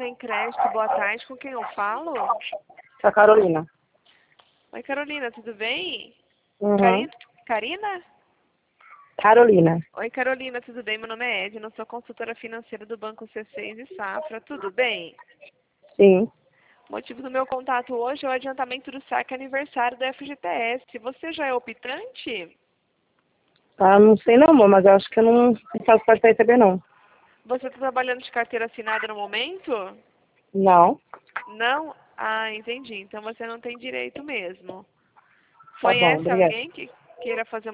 Tem Crédito, boa tarde. Com quem eu falo? Com a Carolina. Oi, Carolina, tudo bem? Uhum. Karina? Carolina. Oi, Carolina, tudo bem? Meu nome é Edna, sou consultora financeira do Banco C6 e Safra. Tudo bem? Sim. O motivo do meu contato hoje é o adiantamento do saque aniversário da FGTS. Você já é optante? Ah, não sei não, amor, mas eu acho que eu não faço parte da receber, não. Você está trabalhando de carteira assinada no momento? Não. Não? Ah, entendi. Então você não tem direito mesmo. Tá bom, Conhece obrigada. alguém que queira fazer